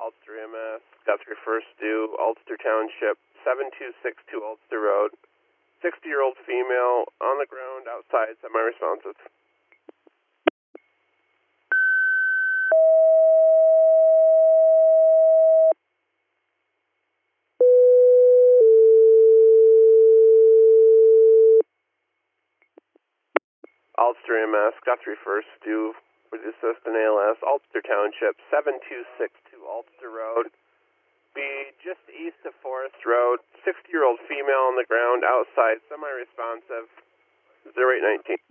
Ulster EMS, Guthrie First Due, Ulster Township, 7262 Ulster Road. 60-year-old female on the ground outside, semi-responsive. Ulster EMS, Guthrie First Due, with assist in ALS, Ulster Township, 7262 Ulster Road. Be just east of Forest Road, 60-year-old female on the ground outside, semi-responsive, 0819.